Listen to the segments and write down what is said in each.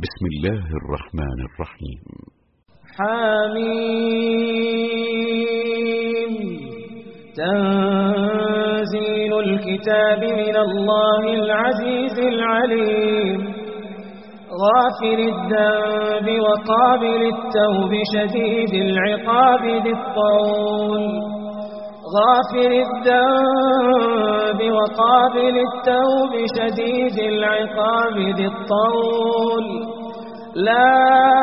بسم الله الرحمن الرحيم. حميم. تنزيل الكتاب من الله العزيز العليم. غافر الذنب وقابل التوب شديد العقاب ذي الطول. غافر الذنب وقابل التوب شديد العقاب ذي الطول. لا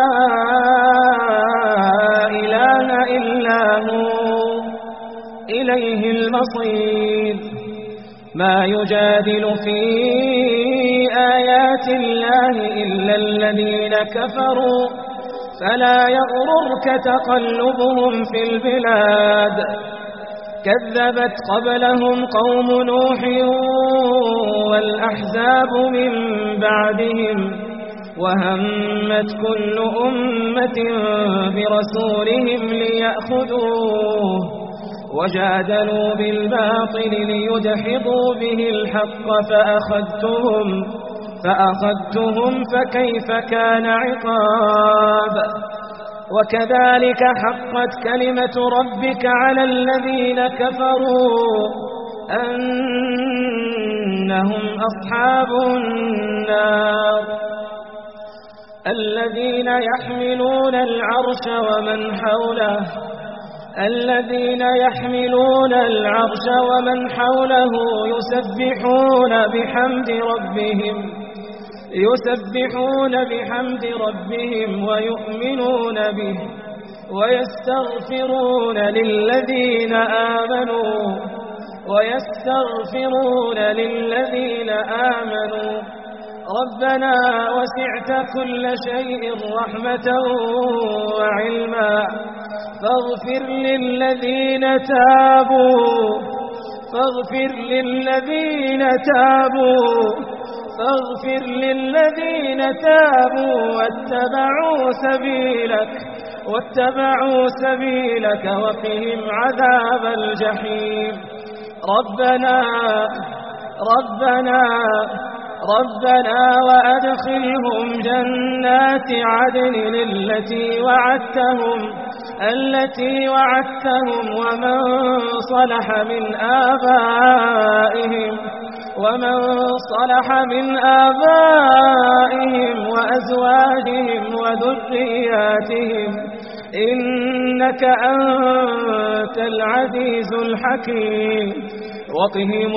إله إلا هو إليه المصير. ما يجادل في آيات الله إلا الذين كفروا فلا يغررك تقلبهم في البلاد. كذبت قبلهم قوم نوح والأحزاب من بعدهم وهمت كل أمة برسولهم ليأخذوه وجادلوا بالباطل ليدحضوا به الحق فأخذتهم فكيف كان عقاب. وكذلك حقت كلمة ربك على الذين كفروا أنهم أصحاب النار. الذين يحملون العرش ومن حوله يسبحون بحمد ربهم ويؤمنون به ويستغفرون للذين آمنوا ربنا وسعت كل شيء رحمة وعلما فاغفر للذين تابوا واتبعوا سبيلك وقهم عذاب الجحيم. ربنا وأدخلهم جنات عدن التي وعدتهم ومن صلح من آبائهم وأزواجهم وذرياتهم إنك أنت العزيز الحكيم. وقهم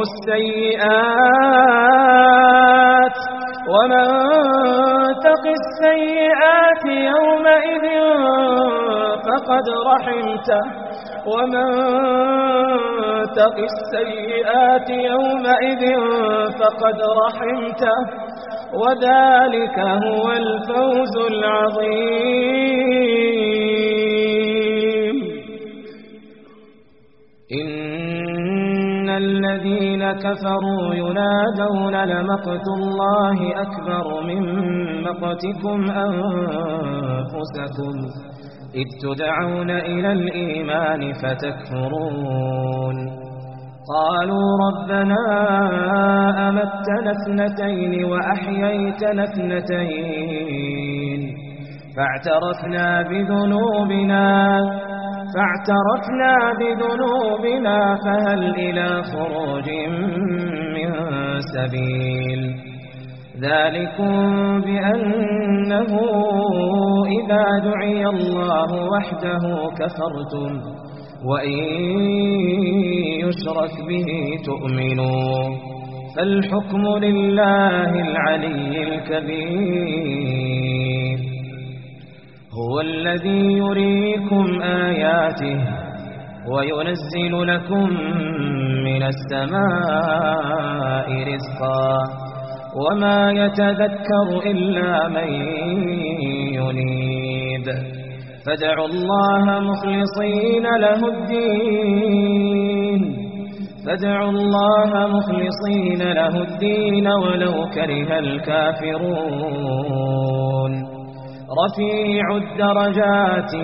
السيئات ومن تق السيئات يومئذ فقد رحمته وذلك هو الفوز العظيم. إن الذين كفروا ينادون لمقت الله أكبر من مقتكم أنفسكم إذ تدعون إلى الإيمان فتكفرون. قالوا ربنا أمتنا اثنتين وأحييتنا اثنتين فاعترفنا بذنوبنا فهل إلى خروج من سبيل. ذلكم بأنه إذا دعي الله وحده كفرتم وإن يشرك به تؤمنوا فالحكم لله العلي الكبير. هو الذي يريكم آياته وينزل لكم من السماء رزقا وما يتذكر إلا من ينيب. فادعوا الله مخلصين له الدين ولو كره الكافرون. رفيع الدرجات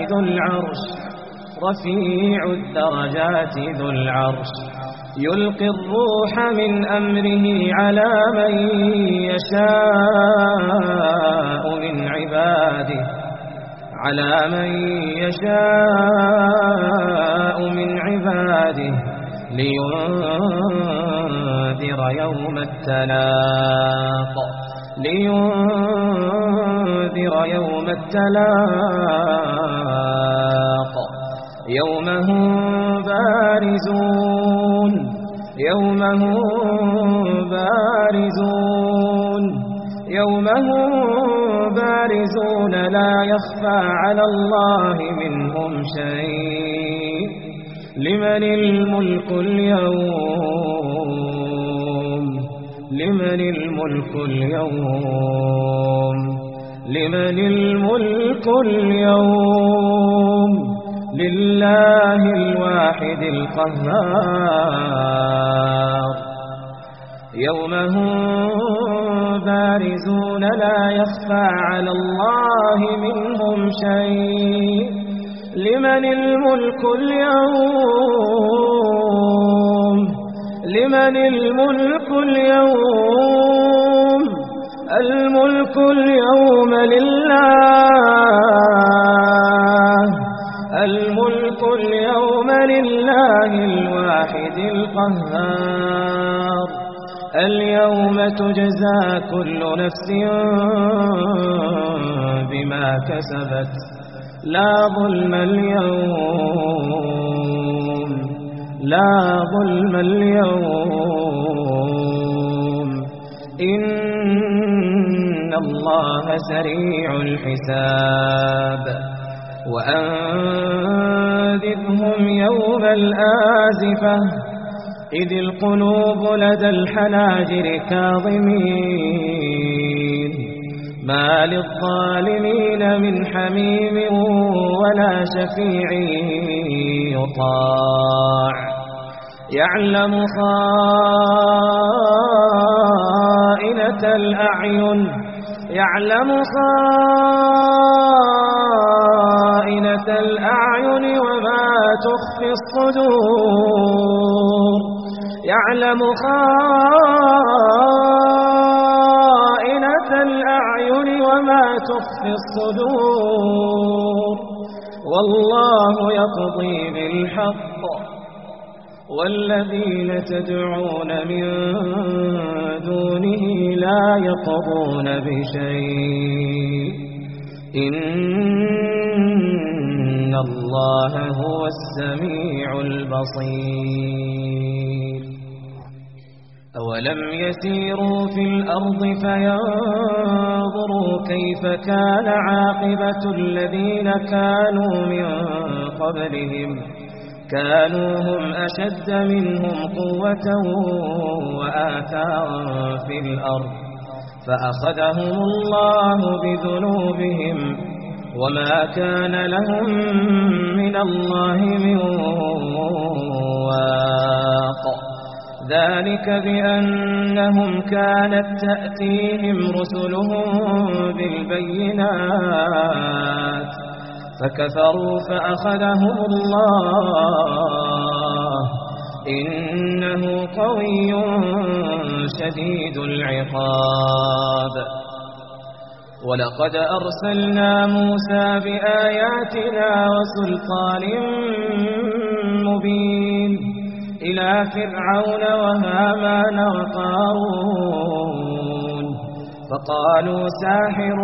ذو العرش يلقي الروح من أمره على من يشاء من من يشاء من عباده لينذر يوم التلاق يوم هم بارزون لا يخفى على الله منهم شيء لمن الملك اليوم لله الواحد القهار يوم هم بارزون لا يخفى على الله منهم شيء لمن الملك اليوم الملك اليوم لله الواحد القهار اليوم تجزى كل نفس بما كسبت لا ظلم اليوم إن الله سريع الحساب وأنذرهم يوم الآزفة إذ القلوب لدى الحناجر كاظمين ما للظالمين من حميم ولا شفيع يطاع يعلم خائنة الأعين وما تخفي الصدور يعلم خائنة الأعين وما تخفي الصدور والله يقضي بالحق والذين تدعون من دونه لا يقضون بشيء إن الله هو السميع البصير أولم يسيروا في الأرض فينظروا كيف كان عاقبة الذين كانوا من قبلهم كانوا هم أشد منهم قوة وآثارا في الأرض فأخذهم الله بذنوبهم وما كان لهم من الله من واق ذلك بأنهم كانت تأتيهم رسلهم بالبينات فكفروا فأخذهم الله إنه قوي شديد العقاب ولقد أرسلنا موسى بآياتنا وسلطان مبين إلى فرعون وهامان وقارون فقالوا ساحر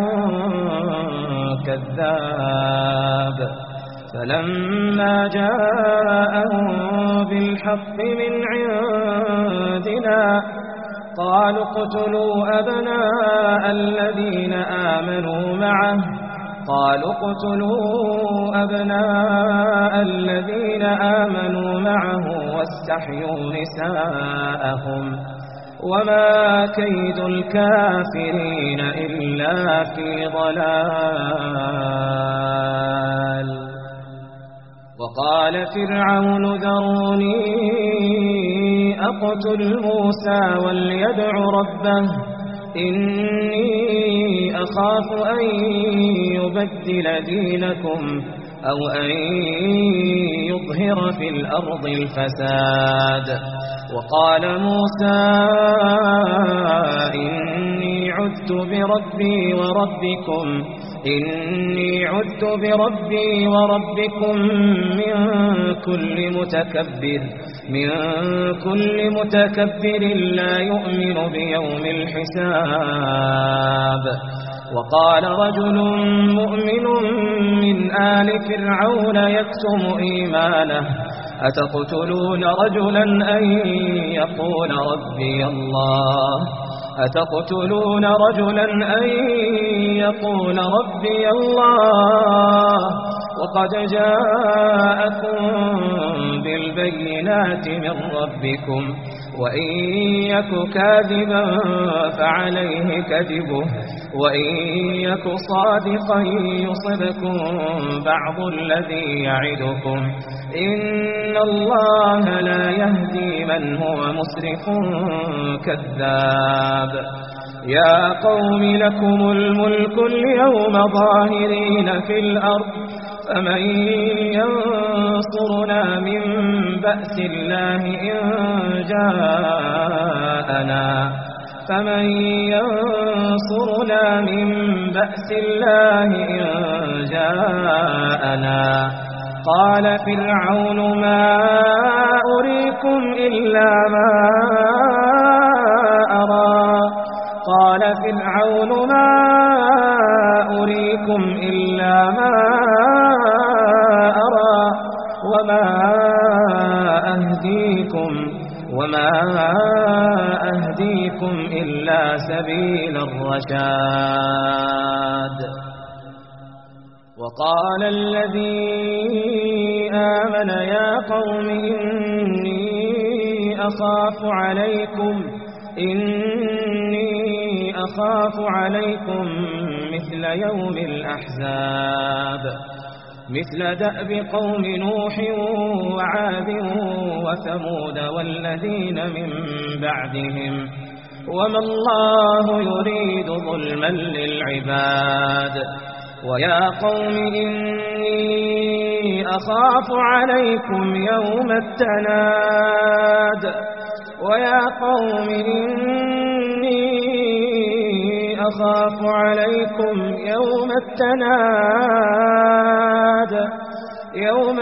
كذاب فلما جاءهم بالحق من عندنا قالوا اقتلوا أبناء الذين آمنوا معه واستحيوا نساءهم وما كيد الكافرين إلا في ضلال وقال فرعون ذروني أقتل موسى وليدع ربه إني أخاف أن يبدل دينكم أو أن يظهر في الأرض الفساد وقال موسى إني عذت بربي وربكم إني عذت بربي وربكم من كل متكبر لا يؤمن بيوم الحساب. وقال رجل مؤمن من آل فرعون يكتم إيمانه أتقتلون رجلا أن يقول ربي الله وقد جاءكم بالبينات من ربكم وإن يك كاذبا فعليه كذبه وإن يك صادقا يصبكم بعض الذي يعدكم إن الله لا يهدي من هو مسرف كذاب. يا قوم لكم الملك اليوم ظاهرين في الأرض فمن ينصرنا من بأس الله إن جاءنا قال فرعون ما أريكم إلا ما أرى وما أهديكم إلا سبيل الرشاد. وقال الذي آمن يا قوم إني أخاف عليكم مثل يوم الأحزاب مثل دأب قوم نوح وعاد وثمود والذين من بعدهم وما الله يريد ظلما للعباد. ويا قوم إني أخاف عليكم يوم التناد يوم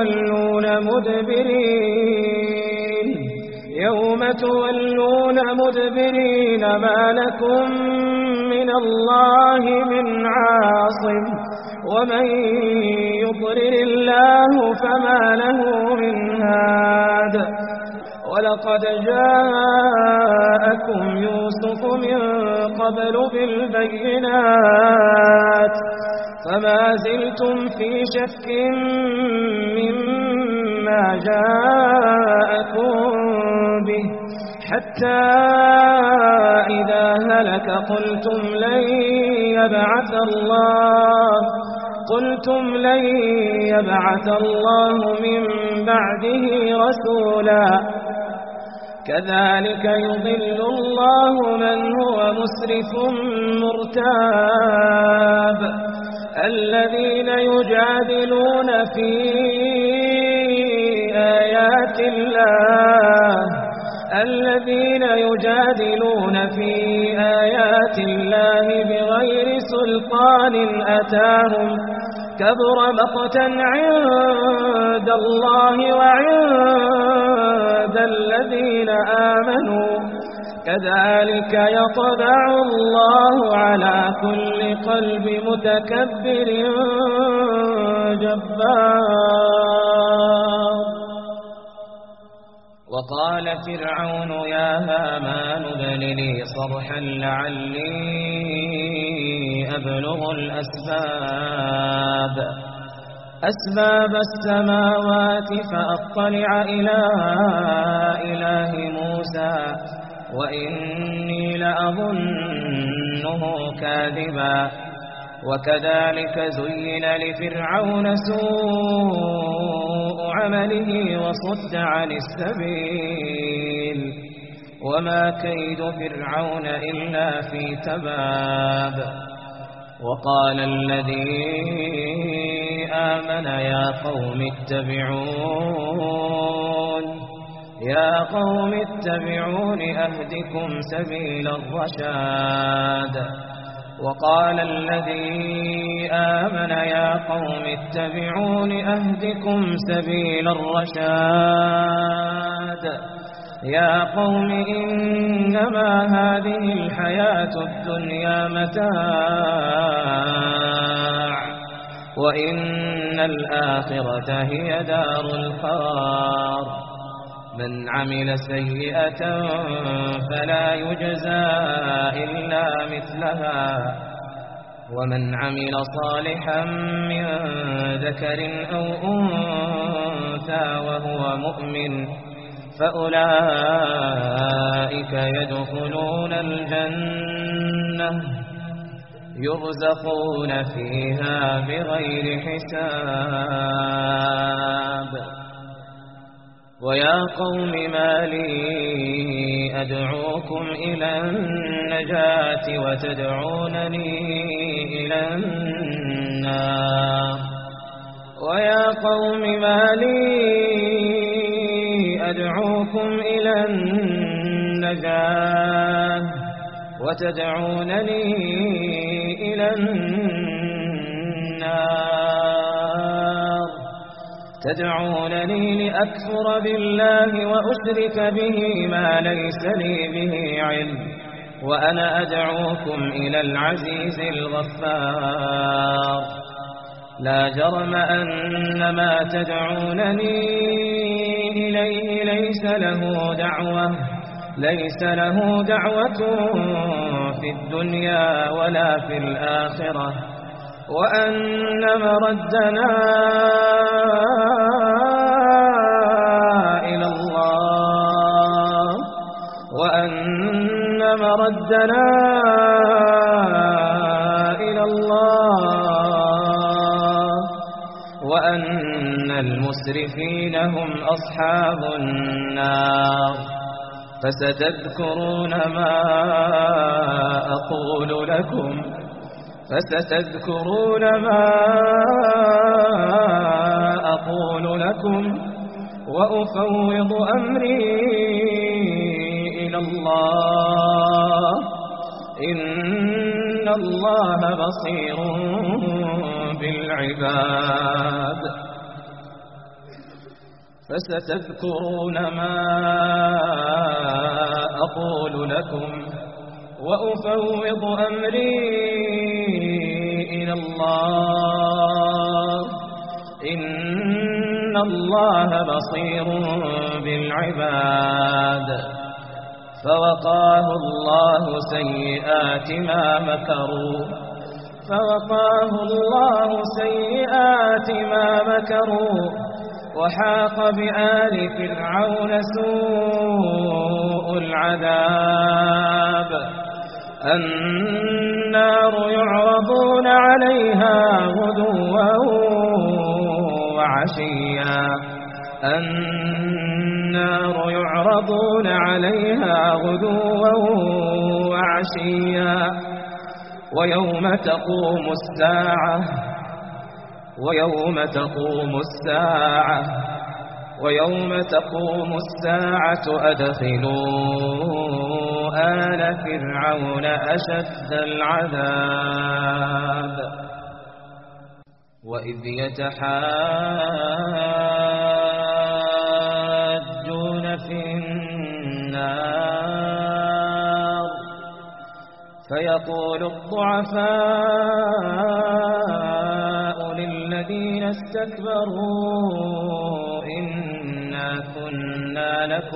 تولون مدبرين ما لكم من الله من عاصم ومن يضلل الله فما له من هاد. ولقد جاءكم يوسف من قبل بالبينات فما زلتم في شك مما جاءكم به حتى إذا هلك قلتم لن يبعث الله من بعده رسولا كذلك يضل الله من هو مسرف مرتاب. الذين يجادلون في آيات الله بغير سلطان أتاهم كبر مقتا عند الله وعند الذين آمنوا كذلك يطبع الله على كل قلب متكبر جبار. وقال فرعون يا هامان ابن لي صرحا لعلي أبلغ أسباب السماوات فأطلع إلى إله موسى وإني لأظنه كاذبا. وكذلك زين لفرعون سوء عمله وصد عن السبيل وما كيد فرعون إلا في تباب. وقال الذي آمن يا قوم اتبعون أهدكم سبيل الرشاد. وقال الذي آمن يا قوم اتبعون أهدكم سبيل الرشاد يا قوم إنما هذه الحياة الدنيا متاع وإن الآخرة هي دار القرار من عمل سيئة فلا يجزى إلا مثلها ومن عمل صالحا من ذكر أو أنثى وهو مؤمن فأولئك يدخلون الجنة يرزقون فيها بغير حساب ويا قوم ما لي أدعوكم إلى النجاة وتدعونني إلى النار ويا قوم ما لي أدعوكم إلى النجاة وتدعونني إلى النار تدعونني لأكفر بالله وأشرك به ما ليس لي به علم وأنا أدعوكم إلى العزيز الغفار لا جرم أن ما تدعونني إليه ليس له دعوة في الدنيا ولا في الآخرة وأن مردنا إلى الله وأن المسرفين هم أصحاب النار فستذكرون ما أقول لكم وأفوض أمري إلى الله إن الله بصير بالعباد فستذكرون ما أقول لكم وأفوض أمري إلى الله إن الله بصير بالعباد فوقاه الله سيئات ما مكروا وحاق بآل فرعون سوء العذاب النار يعرضون عليها غدوا وعشيا ويوم تقوم الساعة أدخلوا آل فرعون أشد العذاب وإذ يتحاجون في النار فيقول الضعفاء للذين استكبروا إنا كنا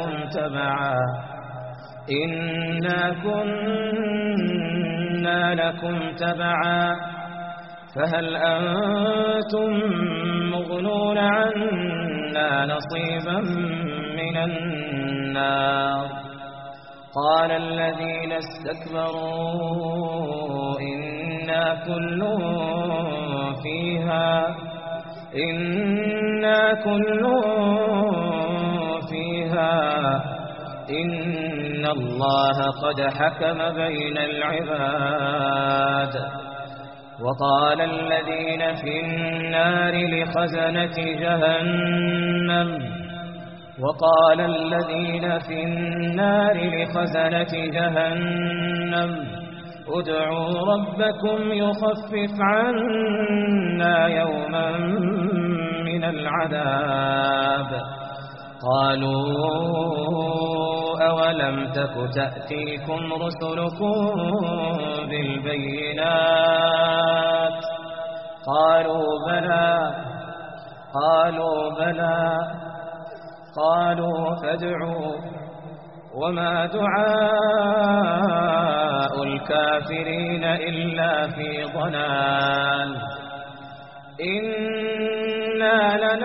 لكم تبعا فهل أنتم مغنون عنا نصيبا من النار قال الذين استكبروا إنا كل فيها إن الله قد حكم بين العباد وقال الذين في النار لخزنة جهنم ادعوا ربكم يخفف عنا يوما من العذاب. قالوا أولم تك تأتيكم رسلكم بالبينات؟ قالوا بلى قالوا فادعوا وما دعاء الكافرين إلا في ضلال. إنا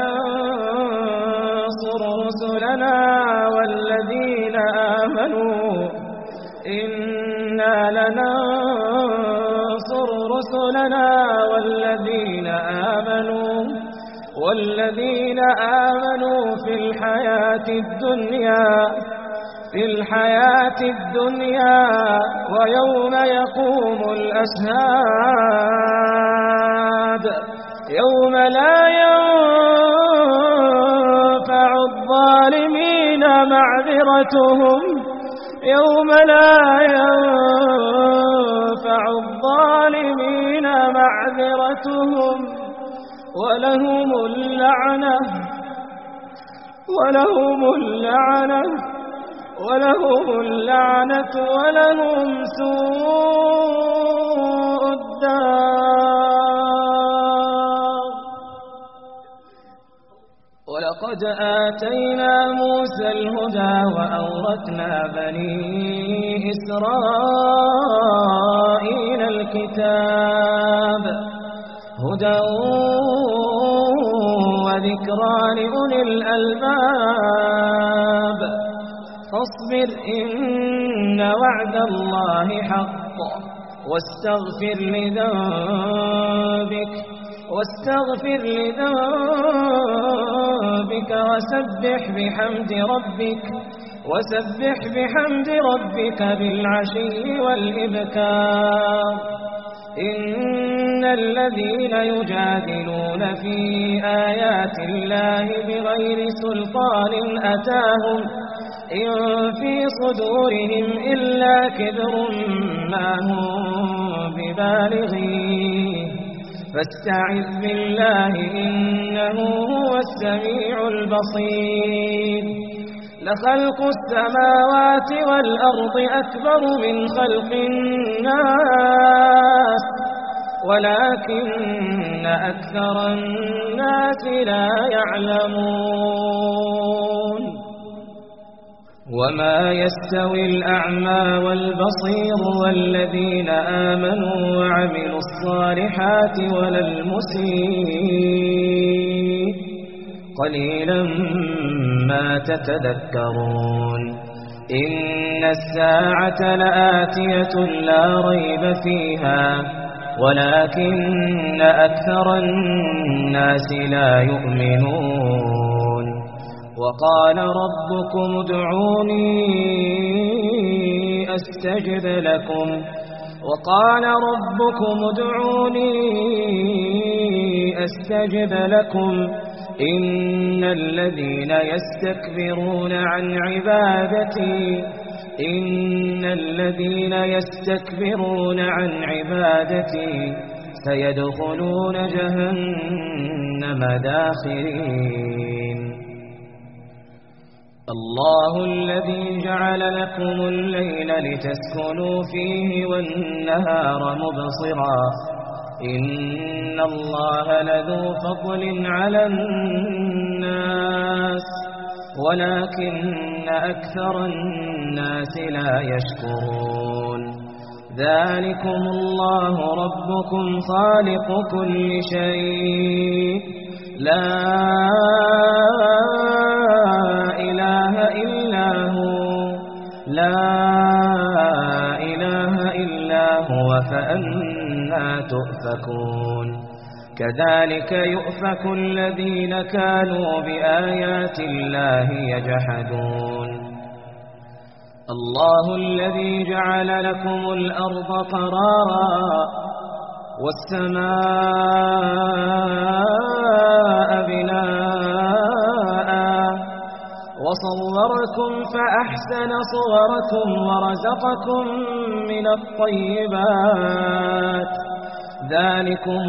لننصر رسلنا والذين آمنوا والذين آمنوا في الحياة الدنيا ويوم يقوم الأشهاد يوم لا ينفع الظالمين معذرتهم ولهم اللعنة ولهم سوء الدار. ولقد آتينا موسى الهدى وأورثنا بني إسرائيل الكتاب هدى وذكرى لأولي الألباب. فاصبر إن وعد الله حق واستغفر لذنبك وسبح بحمد ربك بالعشي والإبكار. إن الذين يجادلون في آيات الله بغير سلطان أتاهم إن في صدورهم إلا كبر ما هم ببالغيه فاستعذ بالله إنه هو السميع البصير. لخلق السماوات والأرض أكبر من خلق الناس ولكن أكثر الناس لا يعلمون. وما يستوي الأعمى والبصير والذين آمنوا وعملوا الصالحات ولا المسيء قليلا ما تتذكرون. إن الساعة لآتية لا ريب فيها ولكن أكثر الناس لا يؤمنون. وقال ربكم ادعوني أستجب لكم إن الذين يستكبرون عن عبادتي سيدخلون جهنم داخرين. الله الذي جعل لكم الليل لتسكنوا فيه والنهار مبصرا إن الله لذو فضل على الناس ولكن أكثر الناس لا يشكرون. ذلكم الله ربكم خالق كل شيء لا إله إلا هو فأنى تؤفكون. كذلك يؤفك الذين كانوا بآيات الله يجحدون. الله الذي جعل لكم الأرض قرارا والسماء بناء وصوركم فأحسن صوركم ورزقكم من الطيبات ذلكم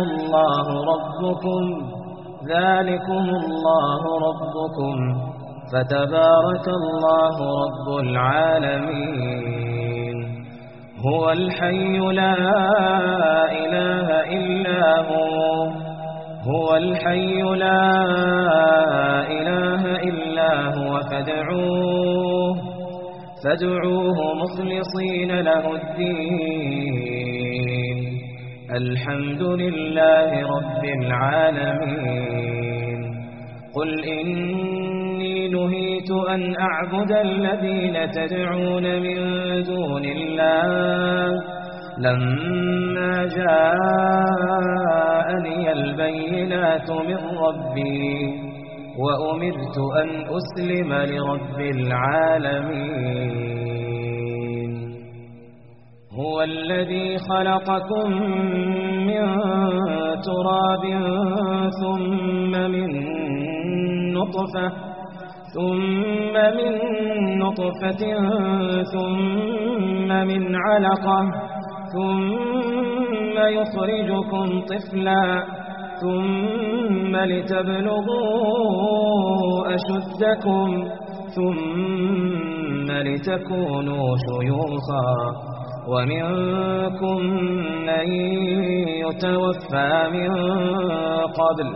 الله ربكم فتبارك الله رب العالمين هو الحي لا إله إلا هو الحي لا إله إلا هو فادعوه مخلصين له الدين الحمد لله رب العالمين قل إني نهيت أن أعبد الذين تدعون من دون الله لما جاءني البينات من ربي وأمرت أن أسلم لرب العالمين هو الذي خلقكم من تراب ثم من نطفة ثم من علقة ثم يخرجكم طفلا ثم لتبلغوا أشدكم ثم لتكونوا شيوخا ومنكم من يتوفى من قبل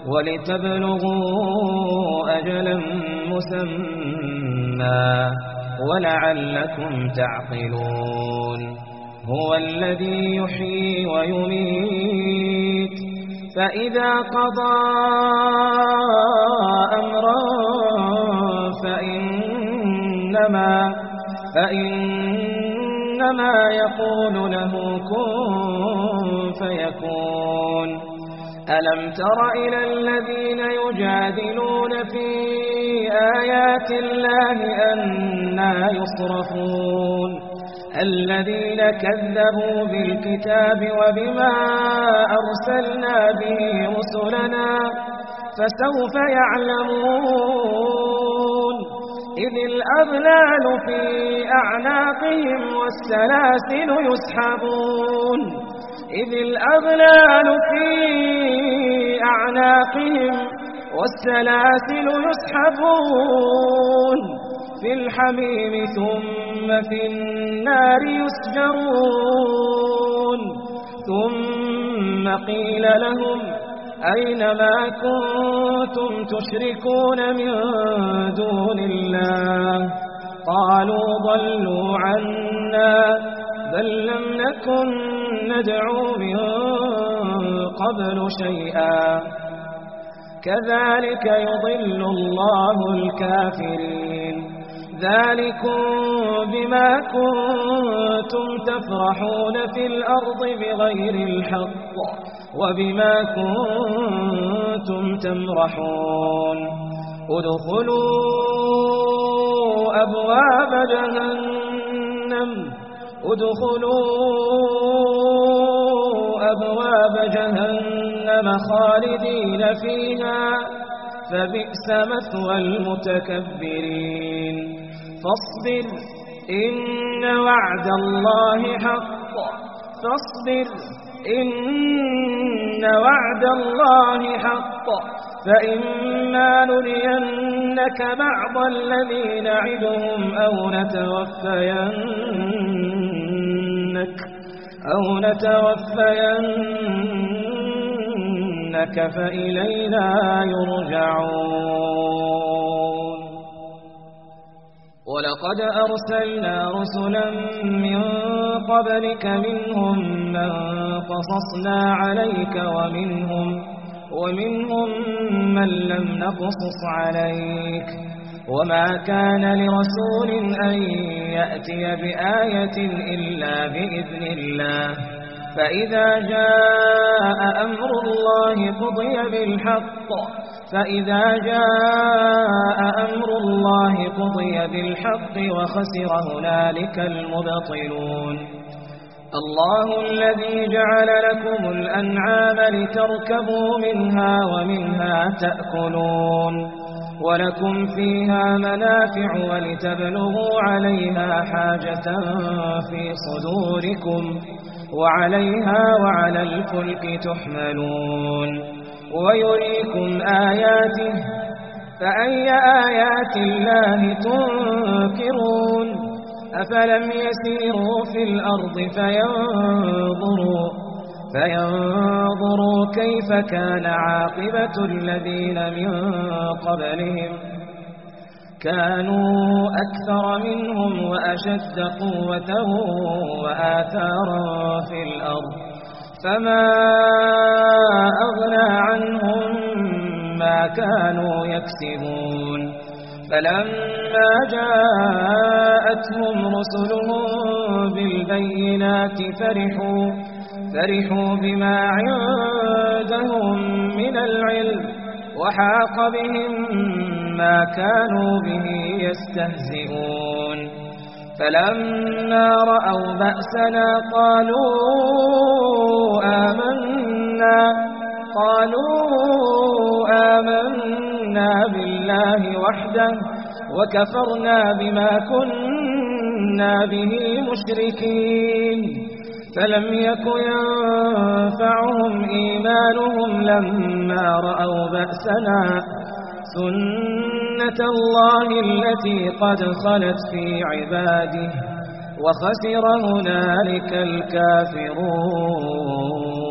ولتبلغوا أجلا مسمى ولعلكم تعقلون هو الذي يحيي ويميت فإذا قضى أمرا فإنما يقول له كن فيكون ألم تر إلى الذين يجادلون في آيات الله أنى يصرفون الذين كذبوا بالكتاب وبما أرسلنا به رسلنا فسوف يعلمون إذ الأغلال في أعناقهم والسلاسل يسحبون في الحميم ثم في النار يسجرون ثم قيل لهم أين ما كنتم تشركون من دون الله قالوا ضلوا عنا بل لم نكن ندعو من قبل شيئا كذلك يضل الله الكافرين ذلكم بما كنتم تفرحون في الأرض بغير الحق وبما كنتم تمرحون ادخلوا أبواب جهنم خالدين فيها فبئس مثوى المتكبرين فاصبر إن وعد الله حق فإما نرينك بعض الذي نعدهم أو نتوفينك فإلينا يرجعون ولقد أرسلنا رسلا من قبلك منهم من قصصنا عليك ومنهم من لم نقصص عليك وما كان لرسول أن يأتي بآية إلا بإذن الله فإذا جاء أمر الله قضي بالحق وخسر هنالك المبطلون الله الذي جعل لكم الأنعام لتركبوا منها ومنها تأكلون ولكم فيها منافع ولتبلغوا عليها حاجة في صدوركم وعليها وعلى الفلك تحملون ويريكم آياته فأي آيات الله تنكرون أفلم يسيروا في الأرض فينظروا كيف كان عاقبة الذين من قبلهم كانوا أكثر منهم وأشد قوة وآثارا في الأرض فما أغنى عنهم ما كانوا يكسبون فلما جاءتهم رسلهم بالبينات فرحوا بما عندهم من العلم وحاق بهم ما كانوا به يستهزئون فلما رأوا بأسنا قالوا آمنا بالله وحده وكفرنا بما كنا به مشركين فلم يك ينفعهم إيمانهم لما رأوا بأسنا سنة الله التي قد خلت في عباده وخسر هنالك الكافرون.